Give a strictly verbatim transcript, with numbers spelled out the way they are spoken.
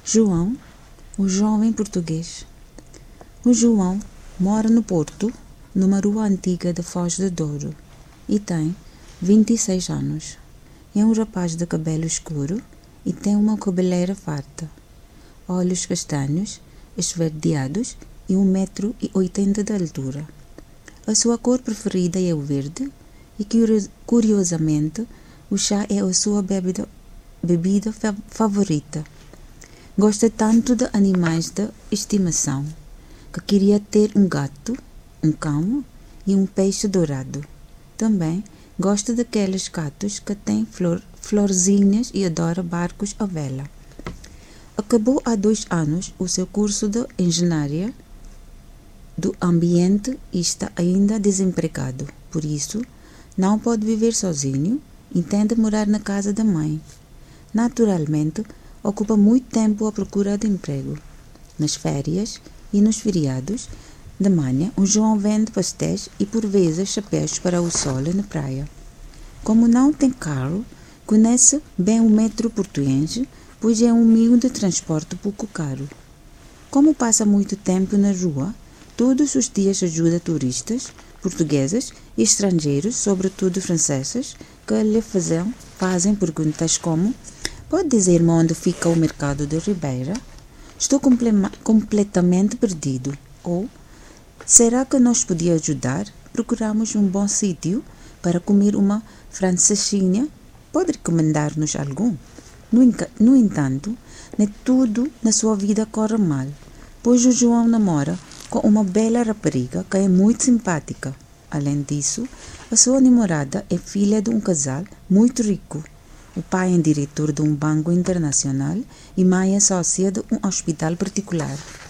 João, o jovem português. O João mora no Porto, numa rua antiga de Foz de Douro, e tem vinte e seis anos. É um rapaz de cabelo escuro e tem uma cabeleira farta, olhos castanhos, esverdeados e um metro e oitenta de altura. A sua cor preferida é o verde e, curiosamente, o chá é a sua bebida, bebida favorita. Gosta tanto de animais de estimação que queria ter um gato, um cão e um peixe dourado. Também gosta daqueles gatos que têm flor, florzinhas e adora barcos à vela. Acabou há dois anos o seu curso de engenharia do ambiente e está ainda desempregado. Por isso, não pode viver sozinho e tenta morar na casa da mãe. Naturalmente, ocupa muito tempo à procura de emprego. Nas férias e nos feriados de manhã, o João vende pastéis e por vezes chapéus para o sol na praia. Como não tem carro, conhece bem o metro portuense, pois é um meio de transporte pouco caro. Como passa muito tempo na rua, todos os dias ajuda turistas, portugueses e estrangeiros, sobretudo franceses, que lhe fazem, fazem perguntas como: pode dizer-me onde fica o mercado de Ribeira? Estou comple completamente perdido. Ou, será que nos podia ajudar? Procuramos um bom sítio para comer uma francesinha. Pode recomendar-nos algum? No, no entanto, nem tudo na sua vida corre mal, pois o João namora com uma bela rapariga que é muito simpática. Além disso, a sua namorada é filha de um casal muito rico. O pai é diretor de um banco internacional e mãe é sócia de um hospital particular.